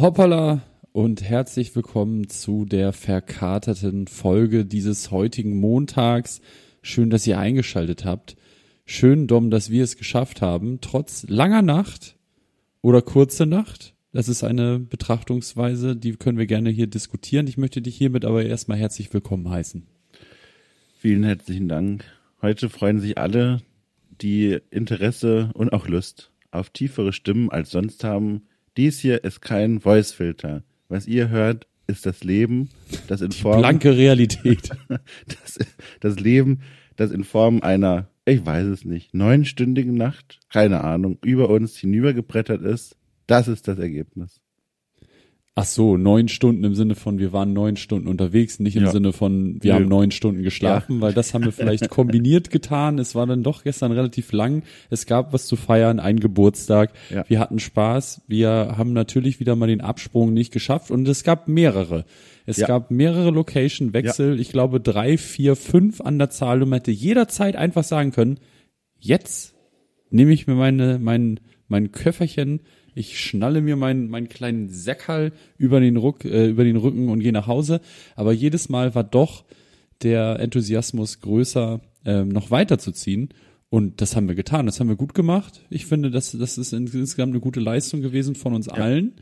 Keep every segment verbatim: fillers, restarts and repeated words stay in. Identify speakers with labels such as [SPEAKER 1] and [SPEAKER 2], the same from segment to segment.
[SPEAKER 1] Hoppala und herzlich willkommen zu der verkaterten Folge dieses heutigen Montags. Schön, dass ihr eingeschaltet habt. Schön, Dom, dass wir es geschafft haben, trotz langer Nacht oder kurze Nacht. Das ist eine Betrachtungsweise, die können wir gerne hier diskutieren. Ich möchte dich hiermit aber erstmal herzlich willkommen heißen.
[SPEAKER 2] Vielen herzlichen Dank. Heute freuen sich alle, die Interesse und auch Lust auf tiefere Stimmen als sonst haben. Dies hier ist kein Voice-Filter. Was ihr hört, ist das Leben, das in
[SPEAKER 1] Die
[SPEAKER 2] Form...
[SPEAKER 1] blanke Realität.
[SPEAKER 2] das, das Leben, das in Form einer, ich weiß es nicht, neunstündigen Nacht, keine Ahnung, über uns hinübergebrettert ist. Das ist das Ergebnis.
[SPEAKER 1] Ach so, neun Stunden im Sinne von, wir waren neun Stunden unterwegs, nicht im
[SPEAKER 2] Ja.
[SPEAKER 1] Sinne von, wir
[SPEAKER 2] Nö.
[SPEAKER 1] haben neun Stunden geschlafen,
[SPEAKER 2] Ja.
[SPEAKER 1] weil das haben wir vielleicht kombiniert getan. Es war dann doch gestern relativ lang. Es gab was zu feiern, ein Geburtstag.
[SPEAKER 2] Ja.
[SPEAKER 1] Wir hatten Spaß. Wir haben natürlich wieder mal den Absprung nicht geschafft und es gab mehrere. Es
[SPEAKER 2] Ja.
[SPEAKER 1] gab mehrere Location-Wechsel. Ich glaube drei, vier, fünf an der Zahl. Und man hätte jederzeit einfach sagen können, jetzt nehme ich mir meine, mein, mein Köfferchen, ich schnalle mir meinen meinen kleinen Säckerl über den Ruck, äh, über den Rücken und gehe nach Hause. Aber jedes Mal war doch der Enthusiasmus größer, ähm, noch weiterzuziehen. Und das haben wir getan. Das haben wir gut gemacht. Ich finde, das, das ist insgesamt eine gute Leistung gewesen von uns
[SPEAKER 2] Ja.
[SPEAKER 1] allen.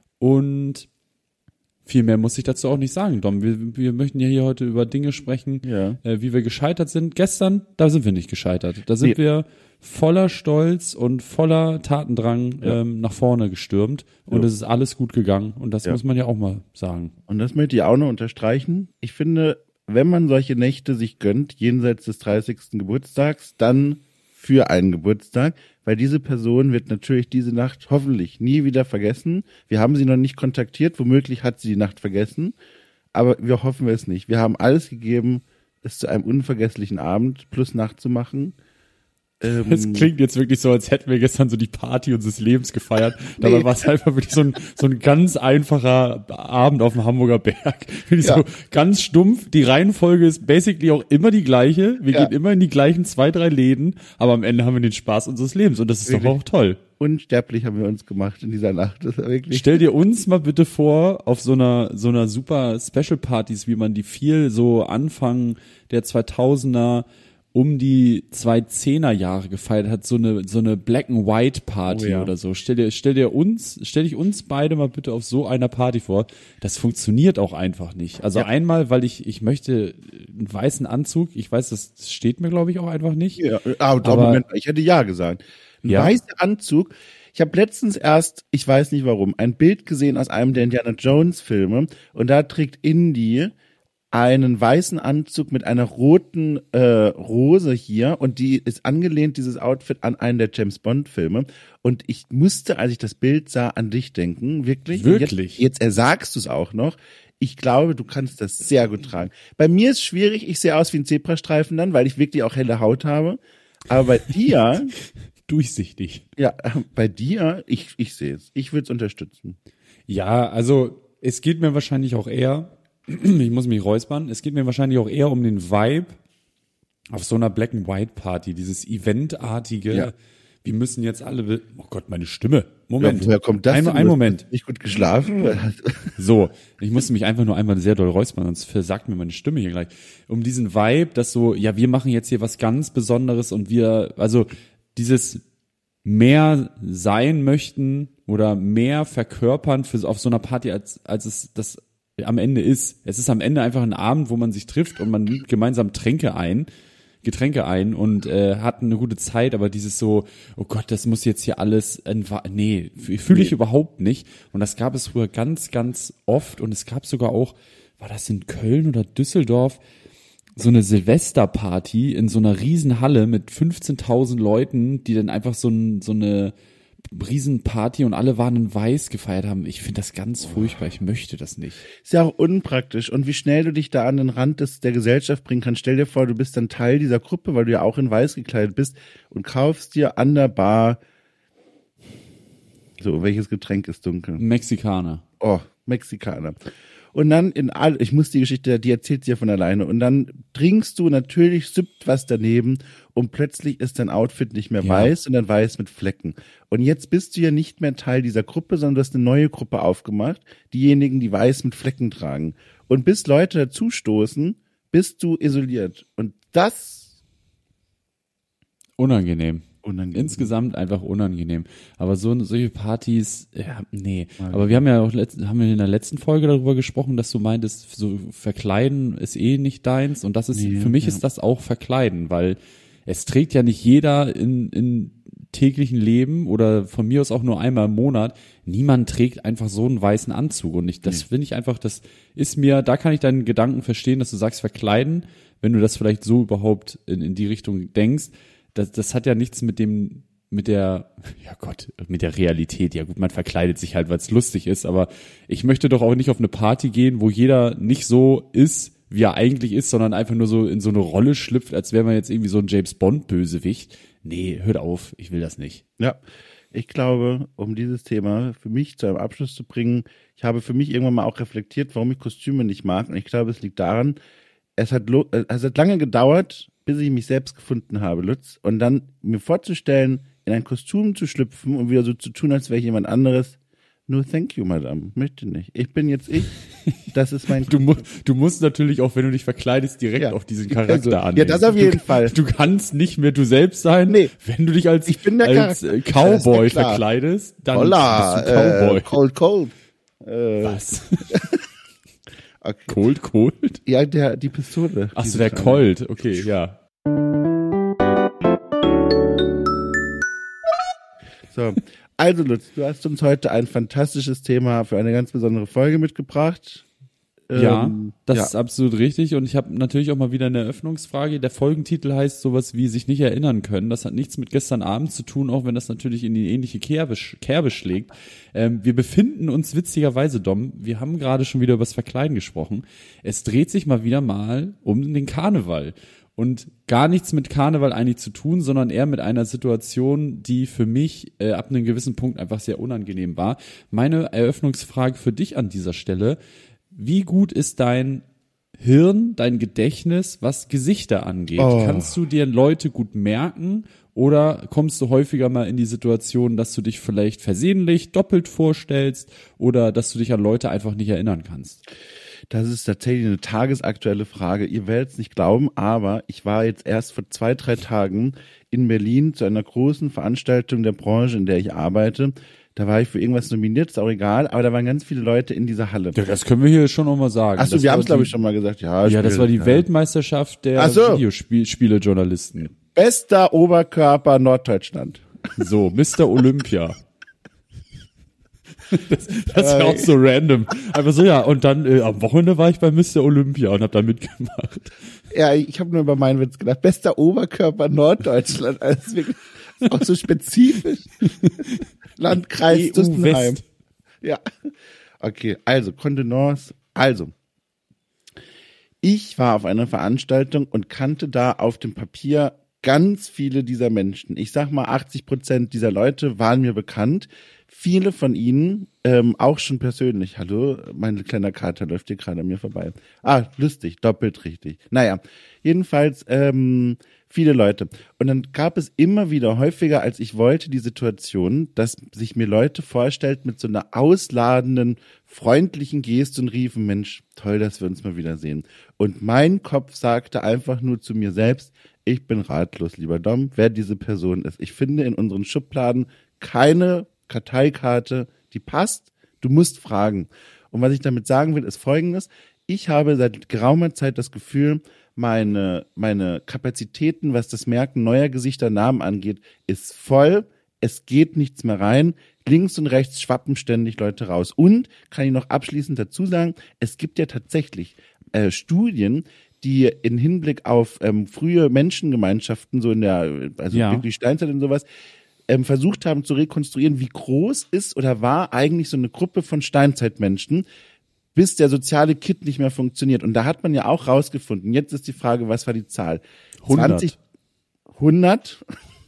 [SPEAKER 1] Und viel mehr muss ich dazu auch nicht sagen, Dom. Wir, wir möchten ja hier heute über Dinge sprechen,
[SPEAKER 2] Ja.
[SPEAKER 1] äh, wie wir gescheitert sind. Gestern, da sind wir nicht gescheitert. Da sind
[SPEAKER 2] Nee.
[SPEAKER 1] wir voller Stolz und voller Tatendrang
[SPEAKER 2] Ja.
[SPEAKER 1] ähm, nach vorne gestürmt. Und
[SPEAKER 2] Ja.
[SPEAKER 1] es ist alles gut gegangen. Und das
[SPEAKER 2] Ja.
[SPEAKER 1] muss man ja auch mal sagen.
[SPEAKER 2] Und das möchte ich auch noch unterstreichen. Ich finde, wenn man solche Nächte sich gönnt, jenseits des dreißigsten Geburtstags, dann für einen Geburtstag, weil diese Person wird natürlich diese Nacht hoffentlich nie wieder vergessen. Wir haben sie noch nicht kontaktiert, womöglich hat sie die Nacht vergessen, aber wir hoffen es nicht. Wir haben alles gegeben, es zu einem unvergesslichen Abend plus Nacht zu machen. Ähm,
[SPEAKER 1] Es klingt jetzt wirklich so, als hätten wir gestern so die Party unseres Lebens gefeiert. Dabei
[SPEAKER 2] Nee.
[SPEAKER 1] war es einfach wirklich so ein, so ein ganz einfacher Abend auf dem Hamburger Berg. Wirklich
[SPEAKER 2] Ja.
[SPEAKER 1] so ganz stumpf. Die Reihenfolge ist basically auch immer die gleiche. Wir
[SPEAKER 2] Ja.
[SPEAKER 1] gehen immer in die gleichen zwei, drei Läden. Aber am Ende haben wir den Spaß unseres Lebens. Und das ist
[SPEAKER 2] Wirklich.
[SPEAKER 1] doch auch toll.
[SPEAKER 2] unsterblich haben wir uns gemacht in dieser Nacht. Das war wirklich.
[SPEAKER 1] Stell dir uns mal bitte vor, auf so einer, so einer super Special Partys, wie man die viel so Anfang der zweitausender um die zweitausendzehner Jahre gefeiert hat, so eine, so eine Black and White Party
[SPEAKER 2] Oh ja.
[SPEAKER 1] oder so. Stell dir, stell dir uns, stell dich uns beide mal bitte auf so einer Party vor. Das funktioniert auch einfach nicht. Also
[SPEAKER 2] Ja.
[SPEAKER 1] einmal, weil ich, ich möchte einen weißen Anzug. Ich weiß, das steht mir, glaube ich, auch einfach nicht.
[SPEAKER 2] Ja, aber,
[SPEAKER 1] Aber-
[SPEAKER 2] Moment, ich hätte ja gesagt. Ein
[SPEAKER 1] Ja.
[SPEAKER 2] weißer Anzug. Ich habe letztens erst, ich weiß nicht warum, ein Bild gesehen aus einem der Indiana Jones Filme und da trägt Indy einen weißen Anzug mit einer roten äh, Rose hier und die ist angelehnt, dieses Outfit, an einen der James Bond Filme und ich musste, als ich das Bild sah, an dich denken, wirklich. Und
[SPEAKER 1] Wirklich?
[SPEAKER 2] Jetzt, jetzt ersagst du es auch noch. Ich glaube, du kannst das sehr gut tragen. Bei mir ist schwierig, ich sehe aus wie ein Zebrastreifen dann, weil ich wirklich auch helle Haut habe. Aber bei dir,
[SPEAKER 1] Durchsichtig.
[SPEAKER 2] ja, bei dir, ich, ich sehe es. Ich würde es unterstützen.
[SPEAKER 1] Ja, also es geht mir wahrscheinlich auch eher, ich muss mich räuspern, es geht mir wahrscheinlich auch eher um den Vibe auf so einer Black and White Party, dieses Eventartige.
[SPEAKER 2] Ja.
[SPEAKER 1] Wir müssen jetzt alle, be- oh Gott, meine Stimme. Moment.
[SPEAKER 2] Ja, woher kommt das
[SPEAKER 1] Ein,
[SPEAKER 2] denn?
[SPEAKER 1] ein
[SPEAKER 2] Du hast
[SPEAKER 1] Moment.
[SPEAKER 2] Nicht gut geschlafen?
[SPEAKER 1] So, ich musste mich einfach nur einmal sehr doll räuspern, sonst versagt mir meine Stimme hier gleich. Um diesen Vibe, dass so, ja, wir machen jetzt hier was ganz Besonderes und wir, also dieses mehr sein möchten oder mehr verkörpern für auf so einer Party, als, als es das am Ende ist. Es ist am Ende einfach ein Abend, wo man sich trifft und man nimmt gemeinsam Tränke ein, Getränke ein und äh, hat eine gute Zeit, aber dieses so, oh Gott, das muss jetzt hier alles, entwa- nee, fühle ich
[SPEAKER 2] Nee.
[SPEAKER 1] überhaupt nicht. Und das gab es früher ganz, ganz oft und es gab sogar auch, war das in Köln oder Düsseldorf, so eine Silvesterparty in so einer riesen Halle mit fünfzehntausend Leuten, die dann einfach so, ein, so eine Riesenparty und alle waren in weiß gefeiert haben. Ich finde das ganz furchtbar. Ich möchte das nicht.
[SPEAKER 2] Ist ja auch unpraktisch. Und wie schnell du dich da an den Rand des, der Gesellschaft bringen kannst. Stell dir vor, du bist dann Teil dieser Gruppe, weil du ja auch in weiß gekleidet bist und kaufst dir an der Bar, so, welches Getränk ist dunkel?
[SPEAKER 1] Mexikaner.
[SPEAKER 2] Oh, Mexikaner. Und dann in all, ich muss die Geschichte, die erzählt sie ja von alleine. Und dann trinkst du, natürlich süppt was daneben und plötzlich ist dein Outfit nicht mehr
[SPEAKER 1] Ja.
[SPEAKER 2] weiß, sondern weiß mit Flecken. Und jetzt bist du ja nicht mehr Teil dieser Gruppe, sondern du hast eine neue Gruppe aufgemacht. Diejenigen, die weiß mit Flecken tragen. Und bis Leute dazustoßen, bist du isoliert. Und das
[SPEAKER 1] Unangenehm.
[SPEAKER 2] unangenehm.
[SPEAKER 1] Insgesamt einfach unangenehm. Aber so solche Partys, ja, nee. Aber wir haben ja auch letzt, haben wir in der letzten Folge darüber gesprochen, dass du meintest, so verkleiden ist eh nicht deins. Und das ist,
[SPEAKER 2] Nee,
[SPEAKER 1] für mich
[SPEAKER 2] ja.
[SPEAKER 1] ist das auch verkleiden, weil es trägt ja nicht jeder in, in täglichen Leben oder von mir aus auch nur einmal im Monat. Niemand trägt einfach so einen weißen Anzug. Und ich, das
[SPEAKER 2] Nee.
[SPEAKER 1] finde ich einfach, das ist mir, da kann ich deinen Gedanken verstehen, dass du sagst, verkleiden, wenn du das vielleicht so überhaupt in, in die Richtung denkst. Das, das hat ja nichts mit dem, mit der, ja Gott, mit der Realität. Ja gut, man verkleidet sich halt, weil es lustig ist, aber ich möchte doch auch nicht auf eine Party gehen, wo jeder nicht so ist, wie er eigentlich ist, sondern einfach nur so in so eine Rolle schlüpft, als wäre man jetzt irgendwie so ein James Bond-Bösewicht. Nee, hört auf, ich will das nicht.
[SPEAKER 2] Ja, ich glaube, um dieses Thema für mich zu einem Abschluss zu bringen, ich habe für mich irgendwann mal auch reflektiert, warum ich Kostüme nicht mag. Und ich glaube, es liegt daran, es hat, lo- äh, es hat lange gedauert, bis ich mich selbst gefunden habe, Lutz. Und dann mir vorzustellen, in ein Kostüm zu schlüpfen und wieder so zu tun, als wäre ich jemand anderes. No, thank you, Madame. Möchte nicht. Ich bin jetzt ich. Das ist mein
[SPEAKER 1] Du, mu du musst natürlich auch, wenn du dich verkleidest, direkt
[SPEAKER 2] Ja.
[SPEAKER 1] auf diesen Charakter
[SPEAKER 2] Also, ja,
[SPEAKER 1] annehmen.
[SPEAKER 2] das auf jeden
[SPEAKER 1] du,
[SPEAKER 2] Fall.
[SPEAKER 1] Du kannst nicht mehr du selbst sein.
[SPEAKER 2] Nee.
[SPEAKER 1] Wenn du dich als,
[SPEAKER 2] Ich bin der
[SPEAKER 1] als
[SPEAKER 2] Charakter.
[SPEAKER 1] äh, Cowboy
[SPEAKER 2] Das ist ja klar.
[SPEAKER 1] verkleidest, dann
[SPEAKER 2] Holla,
[SPEAKER 1] bist du Cowboy.
[SPEAKER 2] äh, cold, cold. Äh,
[SPEAKER 1] Was?
[SPEAKER 2] okay.
[SPEAKER 1] Cold, cold?
[SPEAKER 2] Ja, der, die Pistole.
[SPEAKER 1] Ach so,
[SPEAKER 2] Diese
[SPEAKER 1] der
[SPEAKER 2] kleine.
[SPEAKER 1] Colt. Okay, ja.
[SPEAKER 2] So, also Lutz, du hast uns heute ein fantastisches Thema für eine ganz besondere Folge mitgebracht.
[SPEAKER 1] Ja,
[SPEAKER 2] Ähm,
[SPEAKER 1] das
[SPEAKER 2] ja.
[SPEAKER 1] ist absolut richtig. Und ich habe natürlich auch mal wieder eine Eröffnungsfrage. Der Folgentitel heißt sowas wie sich nicht erinnern können. Das hat nichts mit gestern Abend zu tun, auch wenn das natürlich in die ähnliche Kerbe, Kerbe schlägt. Ähm, wir befinden uns witzigerweise, Dom, wir haben gerade schon wieder über das Verkleiden gesprochen. Es dreht sich mal wieder mal um den Karneval. Und gar nichts mit Karneval eigentlich zu tun, sondern eher mit einer Situation, die für mich äh, ab einem gewissen Punkt einfach sehr unangenehm war. Meine Eröffnungsfrage für dich an dieser Stelle: Wie gut ist dein Hirn, dein Gedächtnis, was Gesichter angeht?
[SPEAKER 2] Oh.
[SPEAKER 1] Kannst du dir Leute gut merken oder kommst du häufiger mal in die Situation, dass du dich vielleicht versehentlich doppelt vorstellst oder dass du dich an Leute einfach nicht erinnern kannst?
[SPEAKER 2] Das ist tatsächlich eine tagesaktuelle Frage. Ihr werdet es nicht glauben, aber ich war jetzt erst vor zwei, drei Tagen in Berlin zu einer großen Veranstaltung der Branche, in der ich arbeite. Da war ich für irgendwas nominiert, ist auch egal, aber da waren ganz viele Leute in dieser Halle.
[SPEAKER 1] Ja, das können wir hier schon noch mal sagen.
[SPEAKER 2] Achso,
[SPEAKER 1] Das
[SPEAKER 2] wir
[SPEAKER 1] war
[SPEAKER 2] haben es, glaube
[SPEAKER 1] die-
[SPEAKER 2] ich, schon mal gesagt. Ja,
[SPEAKER 1] Ja, das
[SPEAKER 2] Spiel-
[SPEAKER 1] war die
[SPEAKER 2] ja.
[SPEAKER 1] Weltmeisterschaft der
[SPEAKER 2] Ach so.
[SPEAKER 1] Videospielejournalisten.
[SPEAKER 2] Bester Oberkörper Norddeutschland.
[SPEAKER 1] So, Mister Olympia. Das, das ist ja auch so random. Einfach so, ja, und dann äh, am Wochenende war ich bei Mister Olympia und habe da mitgemacht.
[SPEAKER 2] Ja, ich habe nur über meinen Witz gedacht. Bester Oberkörper Norddeutschland. Also das ist wirklich das ist auch so spezifisch. Landkreis
[SPEAKER 1] E U
[SPEAKER 2] Dussenheim.
[SPEAKER 1] West.
[SPEAKER 2] Ja. Okay, also Kontenance. Also, ich war auf einer Veranstaltung und kannte da auf dem Papier ganz viele dieser Menschen. Ich sag mal, achtzig Prozent dieser Leute waren mir bekannt. Viele von ihnen ähm, auch schon persönlich. Hallo, mein kleiner Kater läuft hier gerade an mir vorbei. Ah, lustig, doppelt richtig. Naja, jedenfalls ähm, viele Leute. Und dann gab es immer wieder häufiger, als ich wollte, die Situation, dass sich mir Leute vorstellt mit so einer ausladenden, freundlichen Geste und riefen, Mensch, toll, dass wir uns mal wiedersehen. Und mein Kopf sagte einfach nur zu mir selbst, ich bin ratlos, lieber Dom, wer diese Person ist. Ich finde in unseren Schubladen keine Karteikarte, die passt. Du musst fragen. Und was ich damit sagen will, ist Folgendes. Ich habe seit geraumer Zeit das Gefühl, meine, meine Kapazitäten, was das Merken neuer Gesichter, Namen angeht, ist voll. Es geht nichts mehr rein. Links und rechts schwappen ständig Leute raus. Und, kann ich noch abschließend dazu sagen, es gibt ja tatsächlich äh, Studien, die in Hinblick auf ähm, frühe Menschengemeinschaften, so in der, also
[SPEAKER 1] Ja.
[SPEAKER 2] wirklich Steinzeit und sowas, ähm, versucht haben zu rekonstruieren, wie groß ist oder war eigentlich so eine Gruppe von Steinzeitmenschen, bis der soziale Kit nicht mehr funktioniert. Und da hat man ja auch rausgefunden, jetzt ist die Frage, was war die Zahl?
[SPEAKER 1] hundert.
[SPEAKER 2] zwanzig, hundert?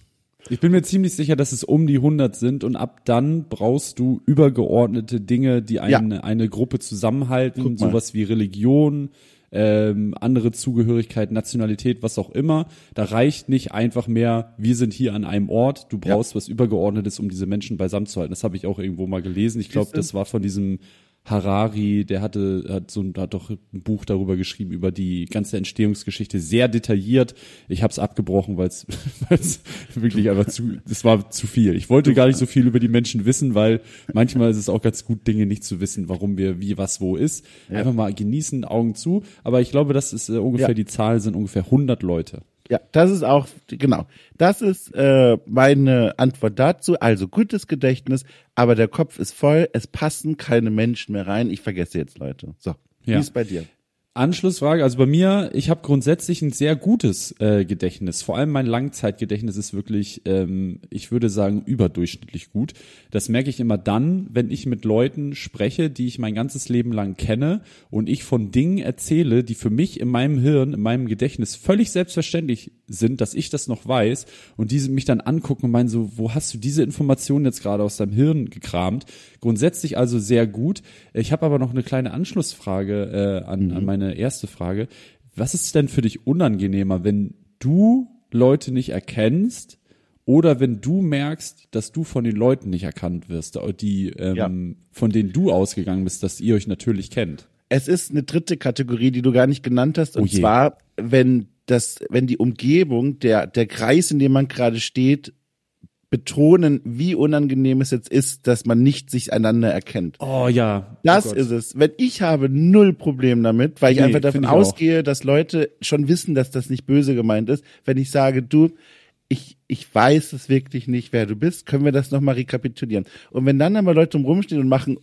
[SPEAKER 1] Ich bin mir ziemlich sicher, dass es um die hundert sind und ab dann brauchst du übergeordnete Dinge, die eine, ja. eine Gruppe zusammenhalten, sowas wie Religion, ähm, andere Zugehörigkeit, Nationalität, was auch immer. Da reicht nicht einfach mehr, wir sind hier an einem Ort, du brauchst ja. was Übergeordnetes, um diese Menschen beisammen zu halten. Das habe ich auch irgendwo mal gelesen. Ich glaube, das war von diesem Harari, der hatte hat so hat doch ein Buch darüber geschrieben, über die ganze Entstehungsgeschichte, sehr detailliert. Ich habe es abgebrochen, weil es wirklich einfach zu, das war zu viel. Ich wollte gar nicht so viel über die Menschen wissen, weil manchmal ist es auch ganz gut, Dinge nicht zu wissen, warum wir wie, was, wo ist. Ja. Einfach mal genießen, Augen zu. Aber ich glaube, das ist äh, ungefähr, ja. die Zahl sind ungefähr hundert Leute.
[SPEAKER 2] Ja, das ist auch, genau, das ist äh, meine Antwort dazu. Also gutes Gedächtnis, aber der Kopf ist voll, es passen keine Menschen mehr rein. Ich vergesse jetzt Leute. So,
[SPEAKER 1] ja.
[SPEAKER 2] Wie ist bei dir?
[SPEAKER 1] Anschlussfrage, also bei mir, ich habe grundsätzlich ein sehr gutes äh, Gedächtnis. Vor allem mein Langzeitgedächtnis ist wirklich, ähm, ich würde sagen, überdurchschnittlich gut. Das merke ich immer dann, wenn ich mit Leuten spreche, die ich mein ganzes Leben lang kenne und ich von Dingen erzähle, die für mich in meinem Hirn, in meinem Gedächtnis völlig selbstverständlich sind, dass ich das noch weiß und diese mich dann angucken und meinen so, wo hast du diese Informationen jetzt gerade aus deinem Hirn gekramt? Grundsätzlich also sehr gut. Ich habe aber noch eine kleine Anschlussfrage äh, an, mhm. an meine erste Frage. Was ist denn für dich unangenehmer, wenn du Leute nicht erkennst oder wenn du merkst, dass du von den Leuten nicht erkannt wirst, die ähm, ja. von denen du ausgegangen bist, dass ihr euch natürlich kennt?
[SPEAKER 2] Es ist eine dritte Kategorie, die du gar nicht genannt hast, und oh zwar, wenn das, wenn die Umgebung, der der Kreis, in dem man gerade steht, betonen, wie unangenehm es jetzt ist, dass man nicht sich einander erkennt.
[SPEAKER 1] Oh ja.
[SPEAKER 2] Das
[SPEAKER 1] oh
[SPEAKER 2] ist es. Wenn ich habe null Problem damit, weil ich nee, einfach davon ich ausgehe, auch. dass Leute schon wissen, dass das nicht böse gemeint ist. Wenn ich sage, du, ich ich weiß es wirklich nicht, wer du bist, können wir das nochmal rekapitulieren. Und wenn dann aber Leute rumstehen und machen,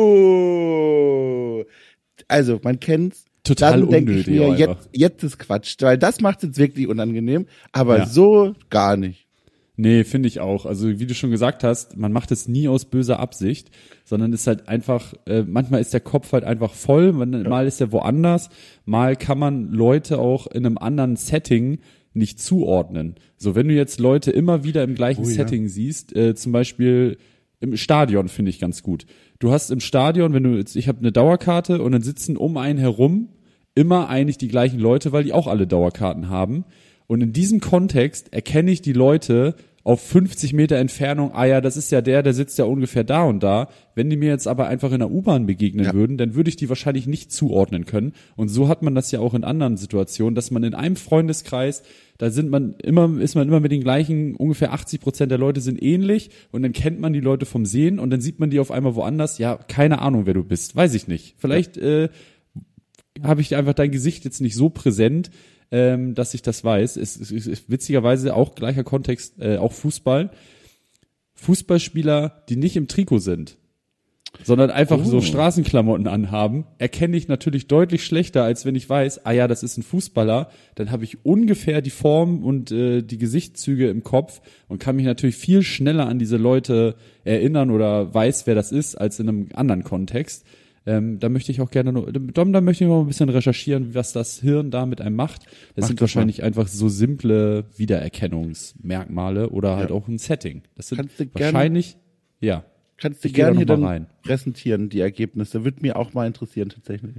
[SPEAKER 2] oh, also man kennt's,
[SPEAKER 1] total
[SPEAKER 2] dann denke ich mir,
[SPEAKER 1] unnötig,
[SPEAKER 2] jetzt, jetzt ist Quatsch, weil das macht es jetzt wirklich unangenehm, aber ja. so gar nicht.
[SPEAKER 1] Nee, finde ich auch. Also wie du schon gesagt hast, man macht es nie aus böser Absicht, sondern ist halt einfach, äh, manchmal ist der Kopf halt einfach voll, man, ja. mal ist er woanders, mal kann man Leute auch in einem anderen Setting nicht zuordnen. So, wenn du jetzt Leute immer wieder im gleichen oh, Setting ja. siehst, äh, zum Beispiel im Stadion finde ich ganz gut. Du hast im Stadion, wenn du jetzt, ich habe eine Dauerkarte und dann sitzen um einen herum immer eigentlich die gleichen Leute, weil die auch alle Dauerkarten haben. Und in diesem Kontext erkenne ich die Leute auf fünfzig Meter Entfernung, ah ja, das ist ja der, der sitzt ja ungefähr da und da. Wenn die mir jetzt aber einfach in der U-Bahn begegnen ja. würden, dann würde ich die wahrscheinlich nicht zuordnen können. Und so hat man das ja auch in anderen Situationen, dass man in einem Freundeskreis, da sind man immer, ist man immer mit den gleichen, ungefähr achtzig Prozent der Leute sind ähnlich und dann kennt man die Leute vom Sehen und dann sieht man die auf einmal woanders. Ja, keine Ahnung, wer du bist, weiß ich nicht. Vielleicht äh, habe ich einfach dein Gesicht jetzt nicht so präsent, ähm, dass ich das weiß. Es ist, ist, ist witzigerweise auch gleicher Kontext, äh, auch Fußball. Fußballspieler, die nicht im Trikot sind, sondern einfach oh. so Straßenklamotten anhaben, erkenne ich natürlich deutlich schlechter, als wenn ich weiß, ah ja, das ist ein Fußballer. Dann habe ich ungefähr die Form und äh, die Gesichtszüge im Kopf und kann mich natürlich viel schneller an diese Leute erinnern oder weiß, wer das ist, als in einem anderen Kontext. Ähm, da möchte ich auch gerne noch, da, da möchte ich noch ein bisschen recherchieren, was das Hirn da mit einem macht. Das Mach sind wahrscheinlich mal. einfach so simple Wiedererkennungsmerkmale oder halt ja. auch ein Setting. Das sind wahrscheinlich, gern, ja.
[SPEAKER 2] Kannst du gerne hier dann rein. präsentieren, die Ergebnisse. Würde mir auch mal interessieren, tatsächlich.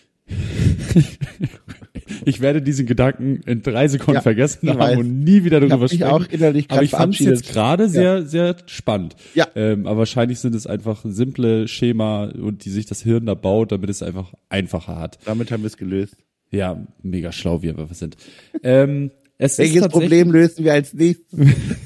[SPEAKER 1] Ich werde diesen Gedanken in drei Sekunden ja, vergessen haben
[SPEAKER 2] weiß.
[SPEAKER 1] und nie wieder darüber sprechen.
[SPEAKER 2] Auch innerlich
[SPEAKER 1] aber ich fand es jetzt gerade sehr, ja. sehr spannend.
[SPEAKER 2] Ja.
[SPEAKER 1] Ähm, aber wahrscheinlich sind es einfach simple Schema und die sich das Hirn da baut, damit es einfach einfacher hat.
[SPEAKER 2] Damit haben wir es gelöst.
[SPEAKER 1] Ja, mega schlau, wie wir sind. ähm, es
[SPEAKER 2] Welches
[SPEAKER 1] ist
[SPEAKER 2] Problem lösen wir als nächstes?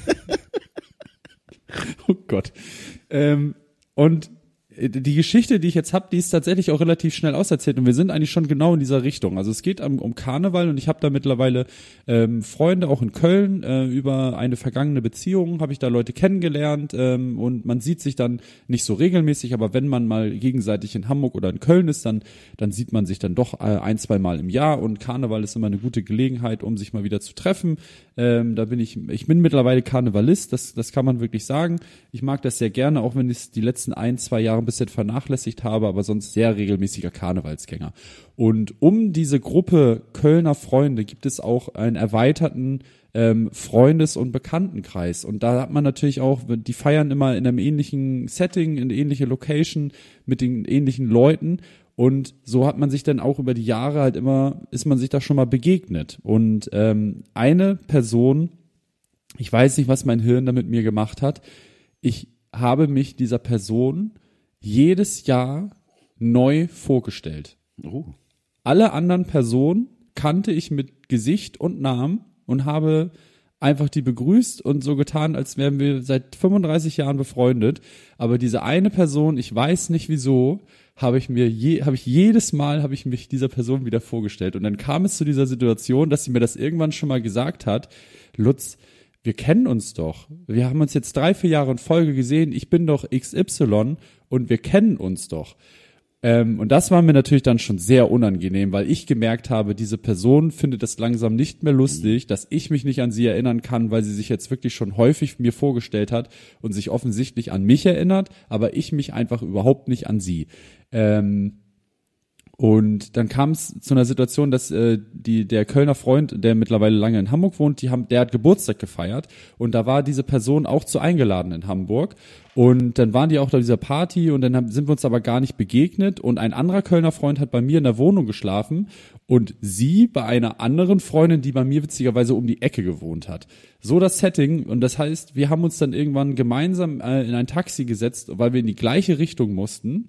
[SPEAKER 1] Oh Gott. Ähm, und die Geschichte, die ich jetzt habe, die ist tatsächlich auch relativ schnell auserzählt und wir sind eigentlich schon genau in dieser Richtung. Also es geht um, um Karneval und ich habe da mittlerweile ähm, Freunde auch in Köln. Äh, über eine vergangene Beziehung habe ich da Leute kennengelernt ähm, und man sieht sich dann nicht so regelmäßig, aber wenn man mal gegenseitig in Hamburg oder in Köln ist, dann dann sieht man sich dann doch äh, ein, zwei Mal im Jahr und Karneval ist immer eine gute Gelegenheit, um sich mal wieder zu treffen. Ähm, da bin ich, ich bin mittlerweile Karnevalist, das das kann man wirklich sagen. Ich mag das sehr gerne, auch wenn es die letzten ein, zwei Jahre ein bisschen vernachlässigt habe, aber sonst sehr regelmäßiger Karnevalsgänger. Und um diese Gruppe Kölner Freunde gibt es auch einen erweiterten ähm, Freundes- und Bekanntenkreis. Und da hat man natürlich auch, die feiern immer in einem ähnlichen Setting, in einer ähnlichen Location, mit den ähnlichen Leuten. Und so hat man sich dann auch über die Jahre halt immer, ist man sich da schon mal begegnet. Und ähm, eine Person, ich weiß nicht, was mein Hirn da mit mir gemacht hat, ich habe mich dieser Person jedes Jahr neu vorgestellt.
[SPEAKER 2] Oh.
[SPEAKER 1] Alle anderen Personen kannte ich mit Gesicht und Namen und habe einfach die begrüßt und so getan, als wären wir seit fünfunddreißig Jahren befreundet. Aber diese eine Person, ich weiß nicht wieso, habe ich mir je, habe ich jedes Mal habe ich mich dieser Person wieder vorgestellt. Und dann kam es zu dieser Situation, dass sie mir das irgendwann schon mal gesagt hat: Lutz, wir kennen uns doch. Wir haben uns jetzt drei, vier Jahre in Folge gesehen. Ich bin doch X Y und wir kennen uns doch. Ähm, und das war mir natürlich dann schon sehr unangenehm, weil ich gemerkt habe, diese Person findet es langsam nicht mehr lustig, dass ich mich nicht an sie erinnern kann, weil sie sich jetzt wirklich schon häufig mir vorgestellt hat und sich offensichtlich an mich erinnert, aber ich mich einfach überhaupt nicht an sie. Ähm, Und dann kam es zu einer Situation, dass äh, die der Kölner Freund, der mittlerweile lange in Hamburg wohnt, die haben, der hat Geburtstag gefeiert und da war diese Person auch zu eingeladen in Hamburg und dann waren die auch da dieser Party und dann haben, sind wir uns aber gar nicht begegnet und ein anderer Kölner Freund hat bei mir in der Wohnung geschlafen und sie bei einer anderen Freundin, die bei mir witzigerweise um die Ecke gewohnt hat. So das Setting und das heißt, wir haben uns dann irgendwann gemeinsam äh, in ein Taxi gesetzt, weil wir in die gleiche Richtung mussten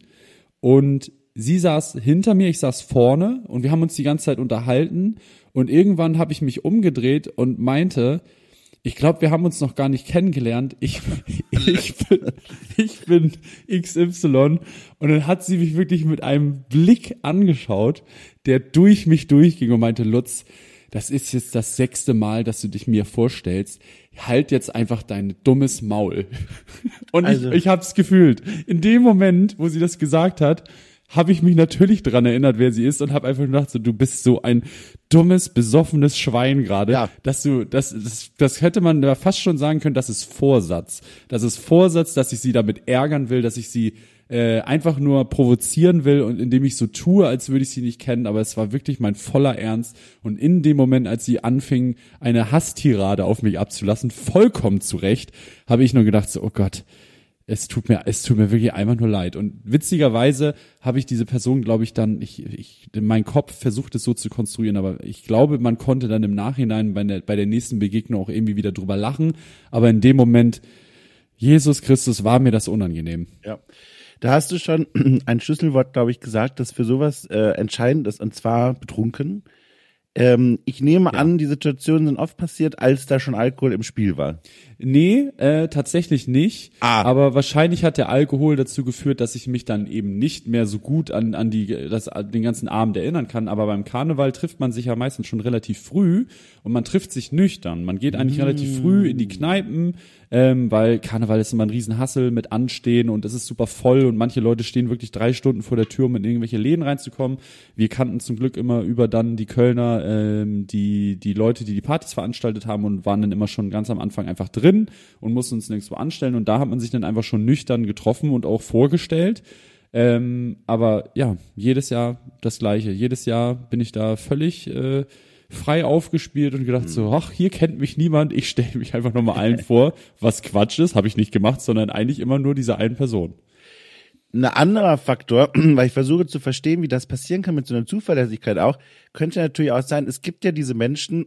[SPEAKER 1] und sie saß hinter mir, ich saß vorne und wir haben uns die ganze Zeit unterhalten und irgendwann habe ich mich umgedreht und meinte, ich glaube, wir haben uns noch gar nicht kennengelernt, ich, ich, bin, ich bin X Y und dann hat sie mich wirklich mit einem Blick angeschaut, der durch mich durchging und meinte, Lutz, das ist jetzt das sechste Mal, dass du dich mir vorstellst, halt jetzt einfach dein dummes Maul. Und also, ich, ich hab's gefühlt, in dem Moment, wo sie das gesagt hat, habe ich mich natürlich dran erinnert, wer sie ist und habe einfach gedacht, so, du bist so ein dummes, besoffenes Schwein gerade, ja. dass du, das, das, das hätte man da fast schon sagen können, das ist Vorsatz. Das ist Vorsatz, dass ich sie damit ärgern will, dass ich sie äh, einfach nur provozieren will und indem ich so tue, als würde ich sie nicht kennen, aber es war wirklich mein voller Ernst und in dem Moment, als sie anfing, eine Hasstirade auf mich abzulassen, vollkommen zu Recht, habe ich nur gedacht, so, oh Gott, Es tut mir, es tut mir wirklich einfach nur leid. Und witzigerweise habe ich diese Person, glaube ich, dann, ich, ich, mein Kopf versucht es so zu konstruieren, aber ich glaube, man konnte dann im Nachhinein bei der, bei der nächsten Begegnung auch irgendwie wieder drüber lachen. Aber in dem Moment, Jesus Christus, war mir das unangenehm.
[SPEAKER 2] Ja. Da hast du schon ein Schlüsselwort, glaube ich, gesagt, das für sowas äh, entscheidend ist, und zwar betrunken. Ähm, ich nehme ja. an, die Situationen sind oft passiert, als da schon Alkohol im Spiel war.
[SPEAKER 1] Nee, äh, tatsächlich nicht.
[SPEAKER 2] Ah.
[SPEAKER 1] Aber wahrscheinlich hat der Alkohol dazu geführt, dass ich mich dann eben nicht mehr so gut an an die das den ganzen Abend erinnern kann. Aber beim Karneval trifft man sich ja meistens schon relativ früh und man trifft sich nüchtern. Man geht eigentlich mm. relativ früh in die Kneipen, ähm, weil Karneval ist immer ein Riesenhassel mit Anstehen und es ist super voll und manche Leute stehen wirklich drei Stunden vor der Tür, um in irgendwelche Läden reinzukommen. Wir kannten zum Glück immer über dann die Kölner, ähm, die die Leute, die die Partys veranstaltet haben und waren dann immer schon ganz am Anfang einfach drin und mussten uns nirgendwo anstellen und da hat man sich dann einfach schon nüchtern getroffen und auch vorgestellt. Ähm, aber ja, jedes Jahr das Gleiche. Jedes Jahr bin ich da völlig äh, frei aufgespielt und gedacht mhm. so, ach, hier kennt mich niemand, ich stelle mich einfach nochmal allen vor, was Quatsch ist, habe ich nicht gemacht, sondern eigentlich immer nur diese eine Person.
[SPEAKER 2] Ein anderer Faktor, weil ich versuche zu verstehen, wie das passieren kann mit so einer Zuverlässigkeit auch, könnte natürlich auch sein, es gibt ja diese Menschen,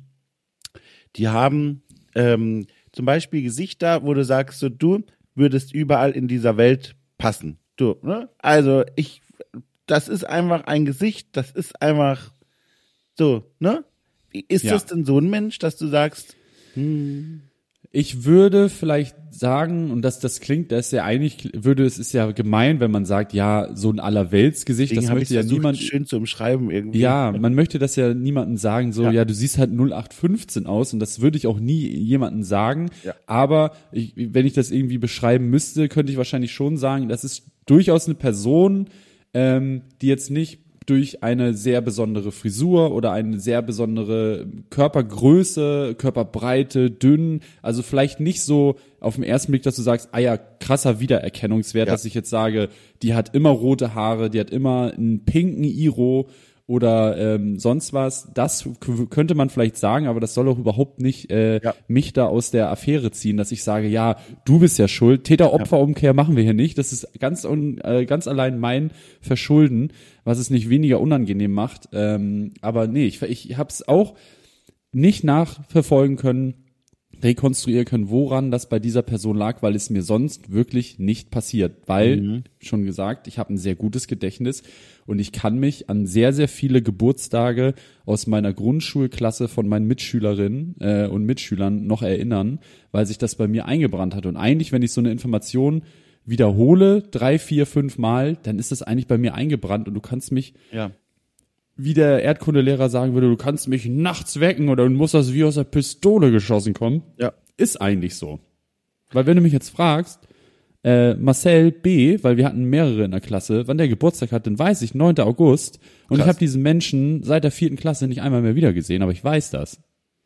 [SPEAKER 2] die haben ähm, zum Beispiel Gesichter, wo du sagst, so, du würdest überall in dieser Welt passen. Du, ne? Also ich, das ist einfach ein Gesicht, das ist einfach so, ne? Wie ist ja. das denn so ein Mensch, dass du sagst, hm.
[SPEAKER 1] Ich würde vielleicht sagen, und das, das klingt, das ist ja eigentlich, würde, es ist ja gemein, wenn man sagt, ja, so ein Allerweltsgesicht, das möchte ja versucht, niemand.
[SPEAKER 2] Schön zu umschreiben irgendwie.
[SPEAKER 1] Ja, man möchte das ja niemandem sagen, so, ja, ja du siehst halt null acht fünfzehn aus, und das würde ich auch nie jemandem sagen. Ja. Aber ich, wenn ich das irgendwie beschreiben müsste, könnte ich wahrscheinlich schon sagen, das ist durchaus eine Person, ähm, die jetzt nicht durch eine sehr besondere Frisur oder eine sehr besondere Körpergröße, Körperbreite, dünn, also vielleicht nicht so auf den ersten Blick, dass du sagst, ah ja, krasser Wiedererkennungswert,
[SPEAKER 2] Ja.
[SPEAKER 1] dass ich jetzt sage, die hat immer rote Haare, die hat immer einen pinken Iro oder ähm, sonst was. Das k- könnte man vielleicht sagen, aber das soll auch überhaupt nicht äh,
[SPEAKER 2] Ja.
[SPEAKER 1] mich da aus der Affäre ziehen, dass ich sage, ja, du bist ja schuld. Täter-Opfer-Umkehr machen wir hier nicht. Das ist ganz un, äh, ganz allein mein Verschulden, was es nicht weniger unangenehm macht. Ähm, aber nee, ich, ich habe es auch nicht nachverfolgen können, rekonstruieren können, woran das bei dieser Person lag, weil es mir sonst wirklich nicht passiert. Weil,
[SPEAKER 2] Mhm.
[SPEAKER 1] schon gesagt, ich habe ein sehr gutes Gedächtnis und ich kann mich an sehr, sehr viele Geburtstage aus meiner Grundschulklasse von meinen Mitschülerinnen äh, und Mitschülern noch erinnern, weil sich das bei mir eingebrannt hat. Und eigentlich, wenn ich so eine Information wiederhole, drei, vier, fünf Mal, dann ist das eigentlich bei mir eingebrannt und du kannst mich,
[SPEAKER 2] Ja.
[SPEAKER 1] wie der Erdkundelehrer sagen würde, du kannst mich nachts wecken oder du musst das wie aus der Pistole geschossen kommen.
[SPEAKER 2] Ja.
[SPEAKER 1] Ist eigentlich so. Weil wenn du mich jetzt fragst, äh, Marcel B., weil wir hatten mehrere in der Klasse, wann der Geburtstag hat, dann weiß ich, neunter August. Und
[SPEAKER 2] Krass.
[SPEAKER 1] ich habe diesen Menschen seit der vierten Klasse nicht einmal mehr wiedergesehen, aber ich weiß das.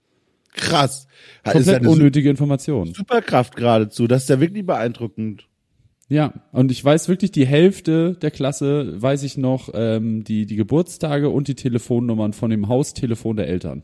[SPEAKER 2] Krass. Das ist
[SPEAKER 1] Komplett
[SPEAKER 2] eine
[SPEAKER 1] unnötige Information.
[SPEAKER 2] Superkraft geradezu. Das ist ja wirklich beeindruckend.
[SPEAKER 1] Ja, und ich weiß wirklich, die Hälfte der Klasse weiß ich noch, ähm, die, die Geburtstage und die Telefonnummern von dem Haustelefon der Eltern.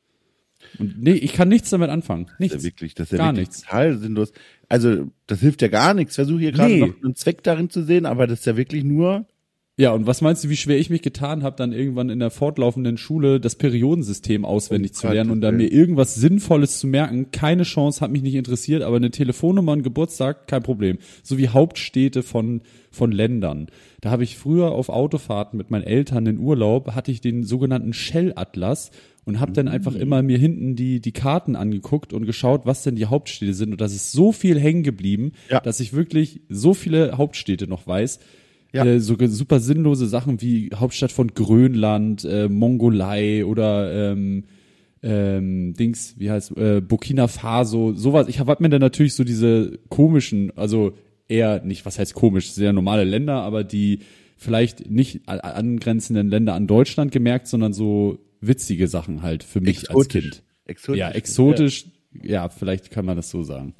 [SPEAKER 1] Und nee, ich kann nichts damit anfangen.
[SPEAKER 2] Das
[SPEAKER 1] Nichts.
[SPEAKER 2] ist ja wirklich, das ist ja
[SPEAKER 1] Gar
[SPEAKER 2] wirklich
[SPEAKER 1] nichts.
[SPEAKER 2] total sinnlos. Also, das hilft ja gar nichts. Ich versuche hier gerade
[SPEAKER 1] Nee.
[SPEAKER 2] noch einen Zweck darin zu sehen, aber das ist ja wirklich nur,
[SPEAKER 1] Ja, und was meinst du, wie schwer ich mich getan habe, dann irgendwann in der fortlaufenden Schule das Periodensystem auswendig
[SPEAKER 2] Um
[SPEAKER 1] zu lernen und da
[SPEAKER 2] Gottes
[SPEAKER 1] mir irgendwas Sinnvolles zu merken? Keine Chance, hat mich nicht interessiert, aber eine Telefonnummer und Geburtstag, kein Problem. So wie Hauptstädte von von Ländern. Da habe ich früher auf Autofahrten mit meinen Eltern in Urlaub, hatte ich den sogenannten Shell-Atlas und habe dann einfach immer mir hinten die die Karten angeguckt und geschaut, was denn die Hauptstädte sind. Und das ist so viel hängen geblieben,
[SPEAKER 2] Ja.
[SPEAKER 1] dass ich wirklich so viele Hauptstädte noch weiß.
[SPEAKER 2] Ja.
[SPEAKER 1] Äh, so ge- super sinnlose Sachen wie Hauptstadt von Grönland, äh, Mongolei oder ähm, ähm, Dings, wie heißt äh, Burkina Faso, sowas. Ich habe mir dann natürlich so diese komischen, also eher nicht, was heißt komisch, sehr normale Länder, aber die vielleicht nicht a- angrenzenden Länder an Deutschland gemerkt, sondern so witzige Sachen halt für mich als Kind.
[SPEAKER 2] Exotisch.
[SPEAKER 1] Ja, exotisch, ja, vielleicht kann man das so sagen.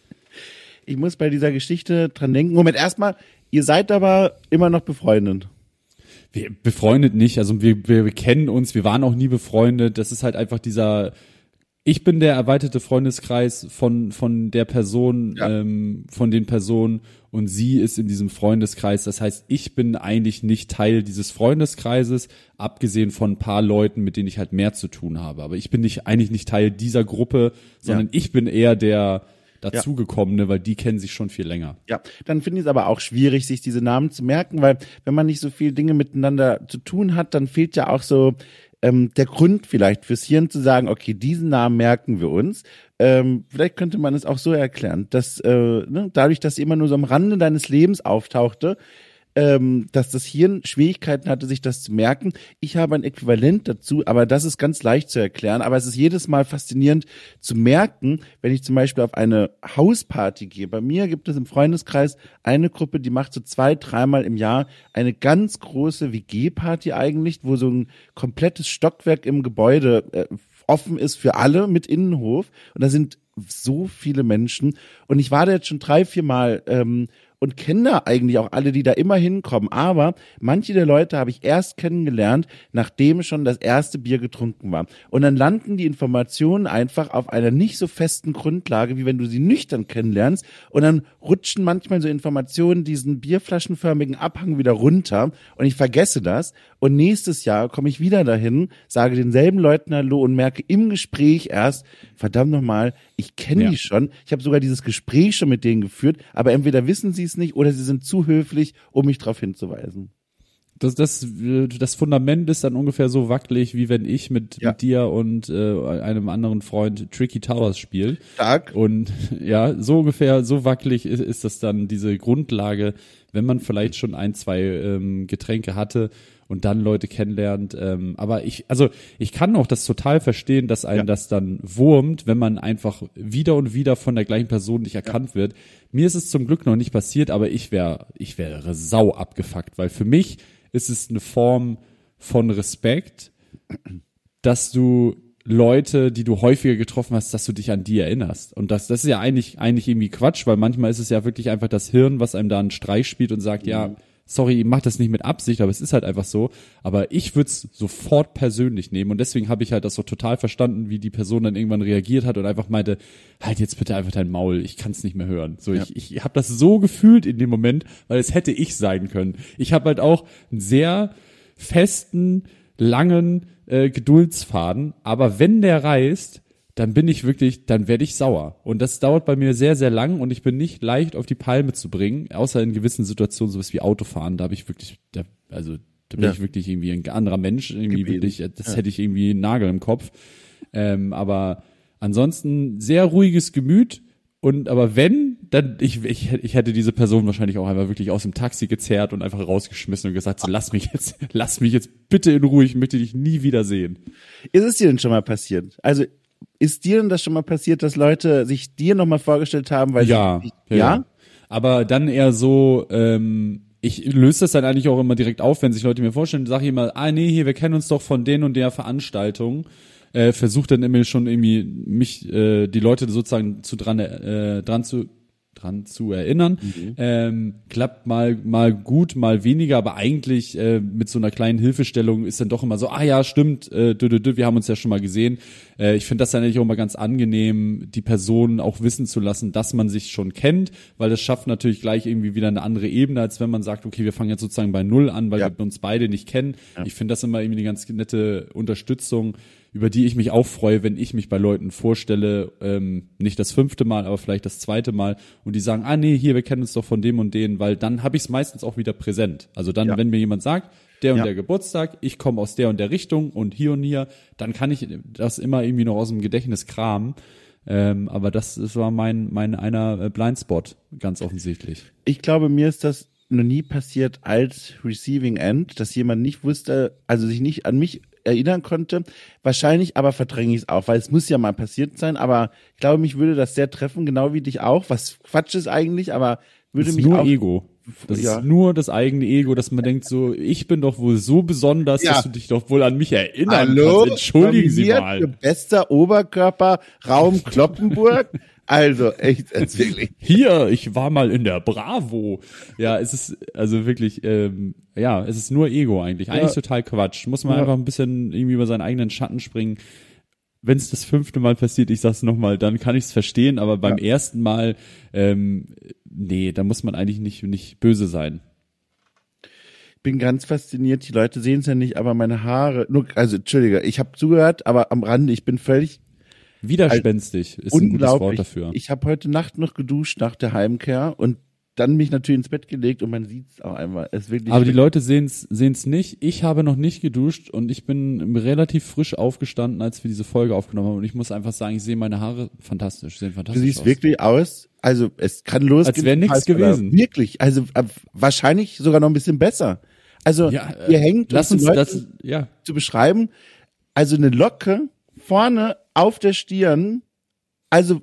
[SPEAKER 2] Ich muss bei dieser Geschichte dran denken. Moment, erstmal, ihr seid aber immer noch befreundet.
[SPEAKER 1] Wir befreundet nicht, also wir, wir, wir kennen uns, wir waren auch nie befreundet. Das ist halt einfach dieser, ich bin der erweiterte Freundeskreis von von der Person,
[SPEAKER 2] Ja.
[SPEAKER 1] ähm, von den Personen und sie ist in diesem Freundeskreis. Das heißt, ich bin eigentlich nicht Teil dieses Freundeskreises, abgesehen von ein paar Leuten, mit denen ich halt mehr zu tun habe. Aber ich bin nicht eigentlich nicht Teil dieser Gruppe, sondern
[SPEAKER 2] Ja.
[SPEAKER 1] ich bin eher der dazugekommene, weil die kennen sich schon viel länger.
[SPEAKER 2] Ja, dann finde ich es aber auch schwierig, sich diese Namen zu merken, weil wenn man nicht so viele Dinge miteinander zu tun hat, dann fehlt ja auch so ähm, der Grund vielleicht fürs Hirn zu sagen, okay, diesen Namen merken wir uns. Ähm, vielleicht könnte man es auch so erklären, dass äh, ne, dadurch, dass sie immer nur so am Rande deines Lebens auftauchte, ähm, dass das Hirn Schwierigkeiten hatte, sich das zu merken. Ich habe ein Äquivalent dazu, aber das ist ganz leicht zu erklären. Aber es ist jedes Mal faszinierend zu merken, wenn ich zum Beispiel auf eine Hausparty gehe. Bei mir gibt es im Freundeskreis eine Gruppe, die macht so zwei, dreimal im Jahr eine ganz große W G-Party eigentlich, wo so ein komplettes Stockwerk im Gebäude äh, offen ist für alle mit Innenhof. Und da sind so viele Menschen. Und ich war da jetzt schon drei, vier Mal ähm, und kenne da eigentlich auch alle, die da immer hinkommen. Aber manche der Leute habe ich erst kennengelernt, nachdem schon das erste Bier getrunken war. Und dann landen die Informationen einfach auf einer nicht so festen Grundlage, wie wenn du sie nüchtern kennenlernst. Und dann rutschen manchmal so Informationen diesen bierflaschenförmigen Abhang wieder runter. Und ich vergesse das. Und nächstes Jahr komme ich wieder dahin, sage denselben Leuten Hallo und merke im Gespräch erst, verdammt nochmal, ich kenne
[SPEAKER 1] Ja.
[SPEAKER 2] die schon. Ich habe sogar dieses Gespräch schon mit denen geführt, aber entweder wissen sie es nicht oder sie sind zu höflich, um mich darauf hinzuweisen.
[SPEAKER 1] Das, das, das Fundament ist dann ungefähr so wackelig, wie wenn ich mit,
[SPEAKER 2] Ja.
[SPEAKER 1] mit dir und äh, einem anderen Freund Tricky Towers spiele.
[SPEAKER 2] Stark.
[SPEAKER 1] Und ja, so ungefähr, so wackelig ist, ist das dann diese Grundlage, wenn man vielleicht schon ein, zwei ähm, Getränke hatte und dann Leute kennenlernt. Ähm, aber ich, also ich kann auch das total verstehen, dass einen
[SPEAKER 2] Ja.
[SPEAKER 1] das dann wurmt, wenn man einfach wieder und wieder von der gleichen Person nicht erkannt wird. Mir ist es zum Glück noch nicht passiert, aber ich wäre, ich wäre sau abgefuckt, weil für mich ist es eine Form von Respekt, dass du Leute, die du häufiger getroffen hast, dass du dich an die erinnerst. Und das, das ist ja eigentlich, eigentlich irgendwie Quatsch, weil manchmal ist es ja wirklich einfach das Hirn, was einem da einen Streich spielt und sagt, mhm. ja, sorry, ich mach das nicht mit Absicht, aber es ist halt einfach so. Aber ich würde es sofort persönlich nehmen und deswegen habe ich halt das so total verstanden, wie die Person dann irgendwann reagiert hat und einfach meinte, halt jetzt bitte einfach dein Maul, ich kann es nicht mehr hören. So, ja. ich, ich habe das so gefühlt in dem Moment, weil es hätte ich sein können. Ich habe halt auch einen sehr festen, langen äh, Geduldsfaden, aber wenn der reißt, dann bin ich wirklich, dann werde ich sauer. Und das dauert bei mir sehr, sehr lang und ich bin nicht leicht auf die Palme zu bringen, außer in gewissen Situationen, sowas wie Autofahren, da habe ich wirklich, da, also da bin ja. ich wirklich irgendwie ein anderer Mensch, irgendwie Gebeten. wirklich, das ja. hätte ich irgendwie einen Nagel im Kopf. Ähm, aber ansonsten sehr ruhiges Gemüt und aber wenn, dann, ich, ich, ich hätte diese Person wahrscheinlich auch einfach wirklich aus dem Taxi gezerrt und einfach rausgeschmissen und gesagt, so, lass mich jetzt, lass mich jetzt bitte in Ruhe, ich möchte dich nie wiedersehen.
[SPEAKER 2] Ist es dir denn schon mal passiert? Also, ist dir denn das schon mal passiert, dass Leute sich dir nochmal vorgestellt haben, weil
[SPEAKER 1] ja,
[SPEAKER 2] sie,
[SPEAKER 1] ja, ja, aber dann eher so, ähm, ich löse das dann eigentlich auch immer direkt auf, wenn sich Leute mir vorstellen, sage ich immer, ah nee, hier, wir kennen uns doch von den und der Veranstaltung, äh, versuche dann immer schon irgendwie mich, äh, die Leute sozusagen zu dran, äh, dran zu dran zu erinnern. Mhm. Ähm, klappt mal mal gut, mal weniger, aber eigentlich äh, mit so einer kleinen Hilfestellung ist dann doch immer so, ah ja, stimmt, äh, dü, dü, dü, wir haben uns ja schon mal gesehen. Äh, ich finde das dann eigentlich auch immer ganz angenehm, die Person auch wissen zu lassen, dass man sich schon kennt, weil das schafft natürlich gleich irgendwie wieder eine andere Ebene, als wenn man sagt, okay, wir fangen jetzt sozusagen bei Null an, weil ja. wir uns beide nicht kennen. Ja. Ich finde das immer irgendwie eine ganz nette Unterstützung, über die ich mich auch freue, wenn ich mich bei Leuten vorstelle, ähm, nicht das fünfte Mal, aber vielleicht das zweite Mal und die sagen, ah nee, hier, wir kennen uns doch von dem und den, weil dann habe ich es meistens auch wieder präsent. Also dann, ja. wenn mir jemand sagt, der und ja. der Geburtstag, ich komme aus der und der Richtung und hier und hier, dann kann ich das immer irgendwie noch aus dem Gedächtnis kramen. Ähm, aber das, das war mein, mein einer Blindspot, ganz offensichtlich.
[SPEAKER 2] Ich glaube, mir ist das noch nie passiert als Receiving End, dass jemand nicht wusste, also sich nicht an mich erinnern konnte. Wahrscheinlich aber verdränge ich es auch, weil es muss ja mal passiert sein, aber ich glaube, mich würde das sehr treffen, genau wie dich auch, was Quatsch ist eigentlich, aber würde
[SPEAKER 1] das ist
[SPEAKER 2] mich
[SPEAKER 1] nur
[SPEAKER 2] auch...
[SPEAKER 1] Ego. Das ja. ist nur das eigene Ego, dass man denkt so, ich bin doch wohl so besonders, ja. dass du dich doch wohl an mich erinnern
[SPEAKER 2] Hallo?
[SPEAKER 1] kannst. Entschuldigen Sie mal.
[SPEAKER 2] Bester Oberkörper, Raum Kloppenburg. Also, echt, jetzt wirklich.
[SPEAKER 1] Hier, ich war mal in der Bravo. Ja, es ist, also wirklich, ähm, ja, es ist nur Ego eigentlich. Eigentlich ja. total Quatsch. Muss man ja. einfach ein bisschen irgendwie über seinen eigenen Schatten springen. Wenn es das fünfte Mal passiert, ich sag's nochmal, dann kann ich es verstehen, aber beim ja. ersten Mal, ähm, nee, da muss man eigentlich nicht, nicht böse sein.
[SPEAKER 2] Ich bin ganz fasziniert, die Leute sehen es ja nicht, aber meine Haare, nur, also, Entschuldige, ich habe zugehört, aber am Rande, ich bin völlig
[SPEAKER 1] widerspenstig ist ein gutes Wort dafür.
[SPEAKER 2] Ich habe heute Nacht noch geduscht nach der Heimkehr und dann mich natürlich ins Bett gelegt und man sieht es auch einmal. Es ist wirklich
[SPEAKER 1] Aber die Leute sehen es nicht. Ich habe noch nicht geduscht und ich bin relativ frisch aufgestanden, als wir diese Folge aufgenommen haben. Und ich muss einfach sagen, ich sehe meine Haare fantastisch, sehen fantastisch aus.
[SPEAKER 2] Du siehst
[SPEAKER 1] aus.
[SPEAKER 2] wirklich aus, also es kann losgehen.
[SPEAKER 1] Als wäre nichts gewesen.
[SPEAKER 2] Wirklich, also äh, wahrscheinlich sogar noch ein bisschen besser. Also ja, äh, ihr hängt,
[SPEAKER 1] lass uns Leute das ja.
[SPEAKER 2] zu beschreiben, also eine Locke vorne auf der Stirn, also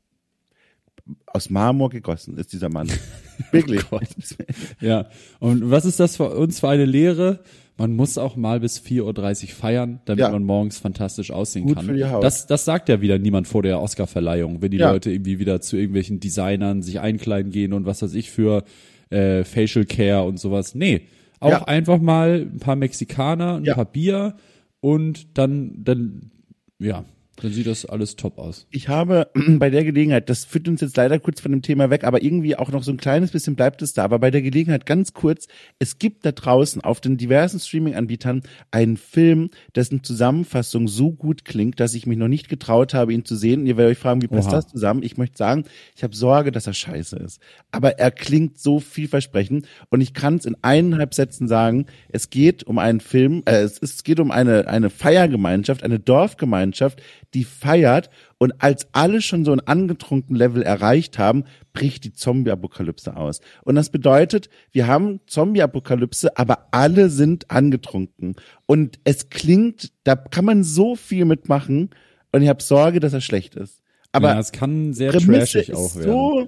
[SPEAKER 2] aus Marmor gegossen ist dieser Mann. Wirklich.
[SPEAKER 1] Oh ja, und was ist das für uns für eine Lehre? Man muss auch mal bis vier Uhr dreißig feiern, damit ja. man morgens fantastisch aussehen
[SPEAKER 2] Gut
[SPEAKER 1] kann.
[SPEAKER 2] Für die Haut.
[SPEAKER 1] Das, das sagt ja wieder niemand vor der Oscarverleihung, wenn die ja. Leute irgendwie wieder zu irgendwelchen Designern sich einkleiden gehen und was weiß ich für äh, Facial Care und sowas. Nee, auch ja. einfach mal ein paar Mexikaner, ein ja. paar Bier und dann, dann, ja, dann sieht das alles top aus.
[SPEAKER 2] Ich habe bei der Gelegenheit, das führt uns jetzt leider kurz von dem Thema weg, aber irgendwie auch noch so ein kleines bisschen bleibt es da, aber bei der Gelegenheit ganz kurz, es gibt da draußen auf den diversen Streaming-Anbietern einen Film, dessen Zusammenfassung so gut klingt, dass ich mich noch nicht getraut habe, ihn zu sehen. Und ihr werdet euch fragen, wie passt Oha. das zusammen? Ich möchte sagen, ich habe Sorge, dass er scheiße ist. Aber er klingt so vielversprechend und ich kann es in eineinhalb Sätzen sagen, es geht um einen Film, äh, es, es geht um eine, eine Feiergemeinschaft, eine Dorfgemeinschaft, die feiert und als alle schon so ein angetrunken Level erreicht haben, bricht die Zombie-Apokalypse aus. Und das bedeutet, wir haben Zombie-Apokalypse, aber alle sind angetrunken. Und es klingt, da kann man so viel mitmachen und ich habe Sorge, dass er schlecht ist. Aber
[SPEAKER 1] ja, es kann sehr
[SPEAKER 2] Prämisse
[SPEAKER 1] trashig auch werden.
[SPEAKER 2] So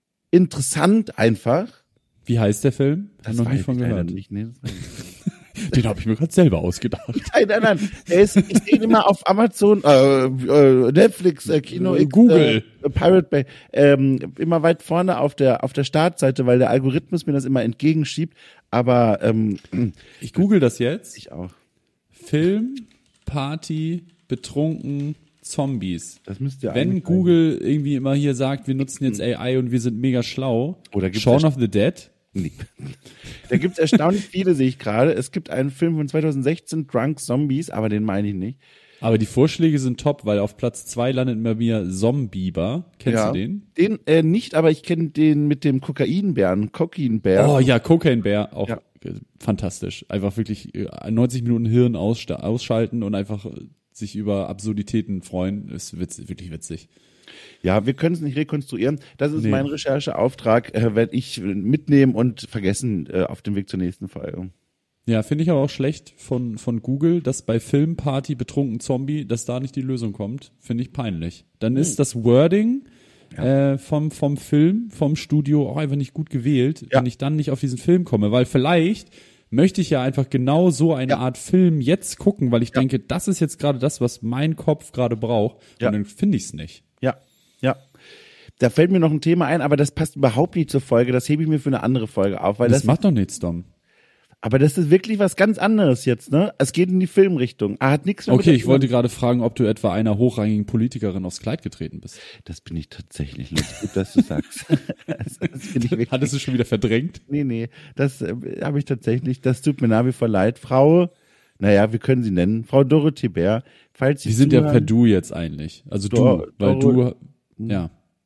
[SPEAKER 2] interessant einfach.
[SPEAKER 1] Wie heißt der Film?
[SPEAKER 2] Das
[SPEAKER 1] noch
[SPEAKER 2] weiß
[SPEAKER 1] nie von
[SPEAKER 2] ich
[SPEAKER 1] gehört.
[SPEAKER 2] Nicht. Nee, das
[SPEAKER 1] Den habe ich mir gerade selber ausgedacht.
[SPEAKER 2] Nein, nein, nein. Der ist, ich sehe ihn immer auf Amazon, äh, äh, Netflix, äh, Kino, X,
[SPEAKER 1] Google,
[SPEAKER 2] äh, Pirate Bay, ähm, immer weit vorne auf der auf der Startseite, weil der Algorithmus mir das immer entgegenschiebt. Aber ähm,
[SPEAKER 1] ich google das jetzt.
[SPEAKER 2] ich auch.
[SPEAKER 1] Film, Party, betrunken, Zombies.
[SPEAKER 2] Das müsst ihr
[SPEAKER 1] Wenn
[SPEAKER 2] eigentlich
[SPEAKER 1] Google irgendwie immer hier sagt, wir nutzen jetzt A I und wir sind mega schlau.
[SPEAKER 2] Oder gibt's
[SPEAKER 1] Shaun
[SPEAKER 2] das-
[SPEAKER 1] of the Dead.
[SPEAKER 2] Nee. Da gibt's erstaunlich viele, sehe ich gerade. Es gibt einen Film von zwanzig sechzehn, Drunk Zombies, aber den meine ich nicht.
[SPEAKER 1] Aber die Vorschläge sind top, weil auf Platz zwei landet bei mir Zombieber. Kennst
[SPEAKER 2] Ja.
[SPEAKER 1] du den?
[SPEAKER 2] Den äh, nicht, aber ich kenne den mit dem Kokainbären, Kokainbär.
[SPEAKER 1] Oh ja, Cocaine Bear, auch
[SPEAKER 2] Ja.
[SPEAKER 1] äh, fantastisch. Einfach wirklich äh, neunzig Minuten Hirn aussta- ausschalten und einfach äh, sich über Absurditäten freuen. Ist witz, wirklich witzig.
[SPEAKER 2] Ja, wir können es nicht rekonstruieren. Das ist
[SPEAKER 1] Nee.
[SPEAKER 2] mein Rechercheauftrag, äh, werde ich mitnehmen und vergessen äh, auf dem Weg zur nächsten Folge.
[SPEAKER 1] Ja, finde ich aber auch schlecht von, von Google, dass bei Film, Party, betrunken Zombie, dass da nicht die Lösung kommt. Finde ich peinlich. Dann ist das Wording äh, vom, vom Film, vom Studio auch einfach nicht gut gewählt,
[SPEAKER 2] Ja.
[SPEAKER 1] wenn ich dann nicht auf diesen Film komme. Weil vielleicht möchte ich ja einfach genau so eine
[SPEAKER 2] Ja.
[SPEAKER 1] Art Film jetzt gucken, weil ich denke, das ist jetzt gerade das, was mein Kopf gerade braucht.
[SPEAKER 2] Ja.
[SPEAKER 1] Und dann finde ich es nicht.
[SPEAKER 2] Ja, ja. Da fällt mir noch ein Thema ein, aber das passt überhaupt nicht zur Folge. Das hebe ich mir für eine andere Folge auf, weil
[SPEAKER 1] Das,
[SPEAKER 2] das,
[SPEAKER 1] macht doch nichts, Dom.
[SPEAKER 2] aber das ist wirklich was ganz anderes jetzt, ne? Es geht in die Filmrichtung. Er hat nichts mehr
[SPEAKER 1] Okay,
[SPEAKER 2] mit
[SPEAKER 1] ich wollte gerade fragen, ob du etwa einer hochrangigen Politikerin aufs Kleid getreten bist.
[SPEAKER 2] Das bin ich tatsächlich. Lutz. Gut, dass du sagst. das, das bin ich wirklich.
[SPEAKER 1] Hattest du schon wieder verdrängt?
[SPEAKER 2] Nee, nee, das äh, habe ich tatsächlich. Das tut mir nach wie vor leid. Frau, naja, wir können sie nennen, Frau Dorothee Bär. Falls Sie
[SPEAKER 1] Wir sind ja
[SPEAKER 2] zuhören,
[SPEAKER 1] per Du jetzt eigentlich. Also
[SPEAKER 2] Dor-
[SPEAKER 1] du, weil
[SPEAKER 2] Dor-
[SPEAKER 1] du, ja.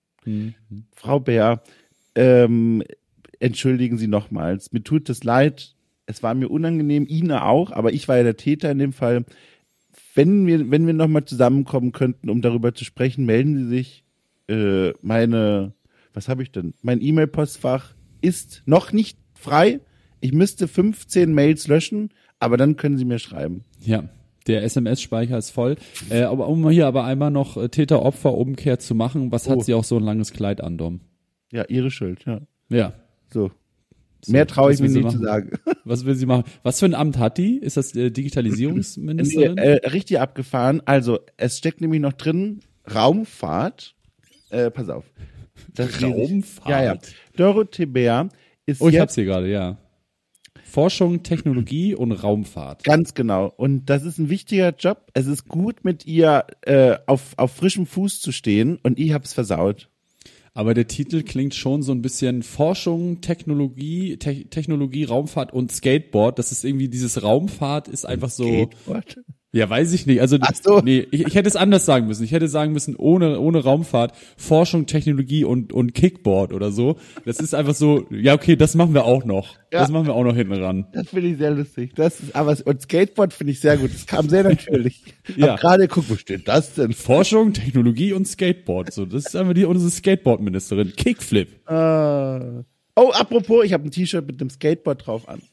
[SPEAKER 2] Frau Bär, ähm, entschuldigen Sie nochmals. Mir tut es leid. Es war mir unangenehm, Ihnen auch, aber ich war ja der Täter in dem Fall. Wenn wir, wenn wir nochmal zusammenkommen könnten, um darüber zu sprechen, melden Sie sich. Äh, meine, was habe ich denn? Mein E-Mail-Postfach ist noch nicht frei. Ich müsste fünfzehn Mails löschen, aber dann können Sie mir schreiben.
[SPEAKER 1] Ja, der S M S-Speicher ist voll. Äh, aber um hier aber einmal noch äh, Täter-Opfer-Umkehr zu machen, was
[SPEAKER 2] Oh.
[SPEAKER 1] hat sie auch so ein langes Kleid an, Dom?
[SPEAKER 2] Ja, Ihre Schuld, ja.
[SPEAKER 1] Ja.
[SPEAKER 2] So.
[SPEAKER 1] So,
[SPEAKER 2] Mehr traue ich
[SPEAKER 1] was
[SPEAKER 2] mir
[SPEAKER 1] will sie
[SPEAKER 2] nicht zu
[SPEAKER 1] machen?
[SPEAKER 2] sagen.
[SPEAKER 1] Was will sie machen? Was für ein Amt hat die? Ist das äh,
[SPEAKER 2] Nee,
[SPEAKER 1] Digitalisierungsministerin?
[SPEAKER 2] äh, richtig abgefahren. Also, es steckt nämlich noch drin, Raumfahrt. Äh, pass auf. Das lese ich.
[SPEAKER 1] Raumfahrt?
[SPEAKER 2] Ja, ja. Dorothee Bär ist
[SPEAKER 1] Oh, ich
[SPEAKER 2] jetzt
[SPEAKER 1] hab's hier gerade, ja. Forschung, Technologie und Raumfahrt.
[SPEAKER 2] ganz genau. Und das ist ein wichtiger Job. Es ist gut, mit ihr äh, auf, auf frischem Fuß zu stehen. Und ich hab's versaut.
[SPEAKER 1] Aber der Titel klingt schon so ein bisschen Forschung, Technologie, Te Technologie, Raumfahrt und Skateboard. Das ist irgendwie, dieses Raumfahrt ist einfach so.
[SPEAKER 2] Skateboard?
[SPEAKER 1] Ja, weiß ich nicht. Also,
[SPEAKER 2] Ach so.
[SPEAKER 1] nee, ich, ich hätte es anders sagen müssen. Ich hätte sagen müssen, ohne, ohne Raumfahrt, Forschung, Technologie und, und Kickboard oder so. Das ist einfach so, ja, okay, das machen wir auch noch.
[SPEAKER 2] Ja.
[SPEAKER 1] Das machen wir auch noch hinten ran.
[SPEAKER 2] Das finde ich sehr lustig. Das ist, aber, und Skateboard finde ich sehr gut. Das kam sehr natürlich.
[SPEAKER 1] Ja.
[SPEAKER 2] Hab gerade guck, wo steht das denn?
[SPEAKER 1] Forschung, Technologie und Skateboard. So, das ist einfach die, unsere Skateboard-Ministerin. Kickflip.
[SPEAKER 2] Äh, oh, apropos, ich habe ein T-Shirt mit dem Skateboard drauf an.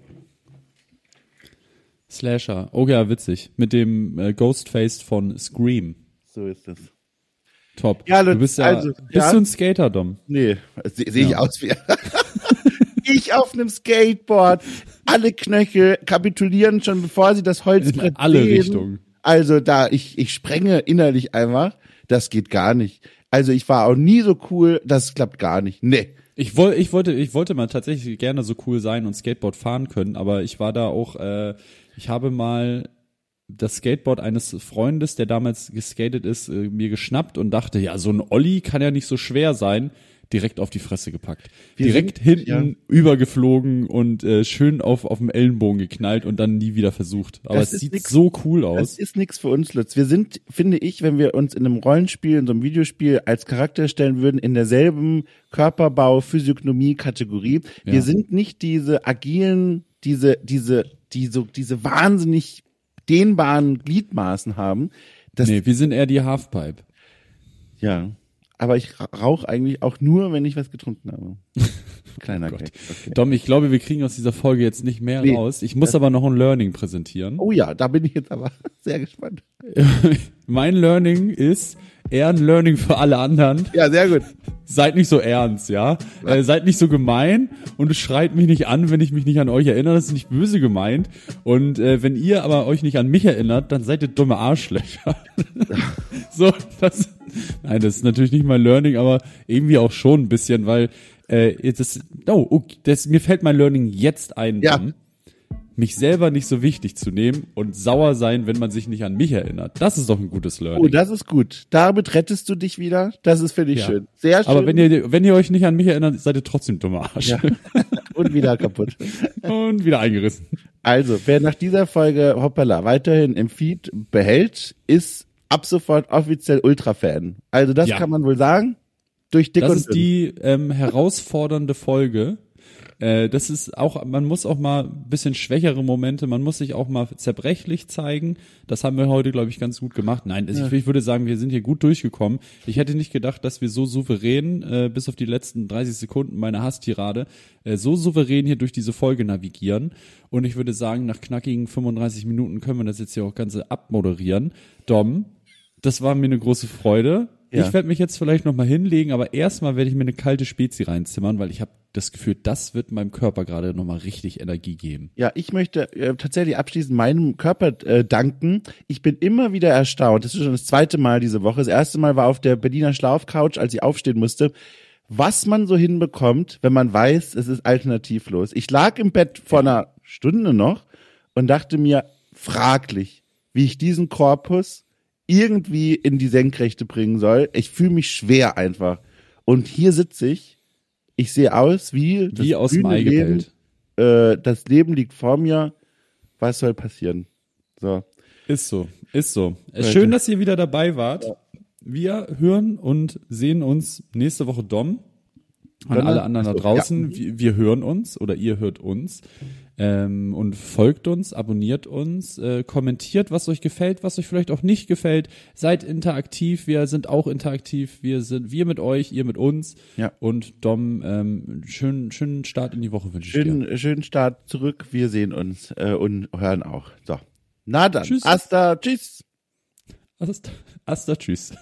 [SPEAKER 1] Slasher. Oh ja, witzig. Mit dem äh, Ghostface von Scream.
[SPEAKER 2] So ist es.
[SPEAKER 1] Top.
[SPEAKER 2] Ja, Lutz,
[SPEAKER 1] du bist ja,
[SPEAKER 2] also,
[SPEAKER 1] bist
[SPEAKER 2] ja.
[SPEAKER 1] du ein Skater, Dom?
[SPEAKER 2] Nee, sehe seh ich
[SPEAKER 1] Ja.
[SPEAKER 2] aus wie ich auf einem Skateboard. Alle Knöchel kapitulieren schon, bevor sie das Holzbrett
[SPEAKER 1] In alle
[SPEAKER 2] sehen.
[SPEAKER 1] Richtungen.
[SPEAKER 2] Also da, ich, ich sprenge innerlich einfach. Das geht gar nicht. Also ich war auch nie so cool, das klappt gar nicht. Nee.
[SPEAKER 1] Ich wollte, ich wollte, ich wollte mal tatsächlich gerne so cool sein und Skateboard fahren können, aber ich war da auch, äh, ich habe mal das Skateboard eines Freundes, der damals geskatet ist, äh, mir geschnappt und dachte, ja, so ein Olli kann ja nicht so schwer sein. Direkt auf die Fresse gepackt.
[SPEAKER 2] Wir
[SPEAKER 1] Direkt
[SPEAKER 2] sind-
[SPEAKER 1] hinten
[SPEAKER 2] ja.
[SPEAKER 1] übergeflogen und äh, schön auf auf dem Ellenbogen geknallt und dann nie wieder versucht. Aber
[SPEAKER 2] Das
[SPEAKER 1] es
[SPEAKER 2] ist
[SPEAKER 1] sieht
[SPEAKER 2] nix-
[SPEAKER 1] so cool
[SPEAKER 2] Das
[SPEAKER 1] aus.
[SPEAKER 2] ist nichts für uns, Lutz. Wir sind, finde ich, wenn wir uns in einem Rollenspiel, in so einem Videospiel als Charakter stellen würden, in derselben Körperbau, Physiognomie-Kategorie. Wir
[SPEAKER 1] Ja.
[SPEAKER 2] sind nicht diese agilen, diese, diese, die so, diese wahnsinnig dehnbaren Gliedmaßen haben. Das,
[SPEAKER 1] Nee, wir sind eher die Halfpipe.
[SPEAKER 2] ja. Aber ich ra- rauche eigentlich auch nur, wenn ich was getrunken habe. Kleiner
[SPEAKER 1] Gott.
[SPEAKER 2] Gag. Okay.
[SPEAKER 1] Dom, ich glaube, wir kriegen aus dieser Folge jetzt nicht mehr
[SPEAKER 2] Nee.
[SPEAKER 1] raus. Ich muss aber noch ein Learning präsentieren.
[SPEAKER 2] Oh ja, da bin ich jetzt aber sehr gespannt.
[SPEAKER 1] Mein Learning ist, eher ein Learning für alle anderen.
[SPEAKER 2] Ja, sehr gut.
[SPEAKER 1] Seid nicht so ernst, ja. Äh, seid nicht so gemein und schreit mich nicht an, wenn ich mich nicht an euch erinnere. Das ist nicht böse gemeint. Und äh, wenn ihr aber euch nicht an mich erinnert, dann seid ihr dumme Arschlöcher. So, das. Nein, das ist natürlich nicht mein Learning, aber irgendwie auch schon ein bisschen, weil äh, jetzt ist. Oh, okay, das, mir fällt mein Learning jetzt ein.
[SPEAKER 2] Ja.
[SPEAKER 1] Dann, mich selber nicht so wichtig zu nehmen und sauer sein, wenn man sich nicht an mich erinnert. Das ist doch ein gutes Learning.
[SPEAKER 2] Oh, das ist gut. Damit rettest du dich wieder. Das ist, finde ich,
[SPEAKER 1] Ja.
[SPEAKER 2] schön. Sehr schön.
[SPEAKER 1] Aber wenn ihr, wenn ihr euch nicht an mich erinnert, seid ihr trotzdem dumme Arsch.
[SPEAKER 2] Ja. Und wieder kaputt.
[SPEAKER 1] Und wieder eingerissen.
[SPEAKER 2] Also, wer nach dieser Folge Hoppala weiterhin im Feed behält, ist ab sofort offiziell Ultra-Fan. Also das
[SPEAKER 1] Ja.
[SPEAKER 2] kann man wohl sagen. Durch dick
[SPEAKER 1] Das
[SPEAKER 2] und
[SPEAKER 1] ist
[SPEAKER 2] dünn.
[SPEAKER 1] die ähm, herausfordernde Folge. Äh, das ist auch, man muss auch mal ein bisschen schwächere Momente, man muss sich auch mal zerbrechlich zeigen. Das haben wir heute, glaube ich, ganz gut gemacht. Nein, also ich, ich würde sagen, wir sind hier gut durchgekommen. Ich hätte nicht gedacht, dass wir so souverän, äh, bis auf die letzten dreißig Sekunden meiner Hasstirade, äh, so souverän hier durch diese Folge navigieren. Und ich würde sagen, nach knackigen fünfunddreißig Minuten können wir das jetzt hier auch Ganze abmoderieren. Dom, das war mir eine große Freude.
[SPEAKER 2] Ja.
[SPEAKER 1] Ich werde mich jetzt vielleicht noch mal hinlegen, aber erstmal werde ich mir eine kalte Spezi reinzimmern, weil ich habe das Gefühl, das wird meinem Körper gerade noch mal richtig Energie geben.
[SPEAKER 2] Ja, ich möchte äh, tatsächlich abschließend meinem Körper äh, danken. Ich bin immer wieder erstaunt. Das ist schon das zweite Mal diese Woche. Das erste Mal war auf der Berliner Schlafcouch, als ich aufstehen musste, was man so hinbekommt, wenn man weiß, es ist alternativlos. Ich lag im Bett vor einer Stunde noch und dachte mir, fraglich, wie ich diesen Korpus irgendwie in die Senkrechte bringen soll. Ich fühle mich schwer einfach. Und hier sitze ich. Ich sehe aus wie das
[SPEAKER 1] Wie aus dem
[SPEAKER 2] grüne
[SPEAKER 1] Ei
[SPEAKER 2] Leben.
[SPEAKER 1] gepellt.
[SPEAKER 2] Äh, das Leben liegt vor mir. Was soll passieren? So.
[SPEAKER 1] Ist so, ist so. Äh,
[SPEAKER 2] Leute.
[SPEAKER 1] Schön, dass ihr wieder dabei wart. Wir hören und sehen uns nächste Woche, Dom. An
[SPEAKER 2] Donner-
[SPEAKER 1] alle anderen da
[SPEAKER 2] Ach so,
[SPEAKER 1] draußen.
[SPEAKER 2] ja.
[SPEAKER 1] Wir, wir hören uns oder ihr hört uns. Ähm, und folgt uns, abonniert uns, äh, kommentiert, was euch gefällt, was euch vielleicht auch nicht gefällt. Seid interaktiv, wir sind auch interaktiv. Wir sind wir mit euch, ihr mit uns.
[SPEAKER 2] Ja.
[SPEAKER 1] Und Dom, ähm, schönen, schönen Start in die Woche wünsche ich dir.
[SPEAKER 2] Schönen, schönen Start zurück. Wir sehen uns äh, und hören auch. So. Na dann.
[SPEAKER 1] Tschüss.
[SPEAKER 2] Hasta. Tschüss.
[SPEAKER 1] Hasta, hasta, tschüss.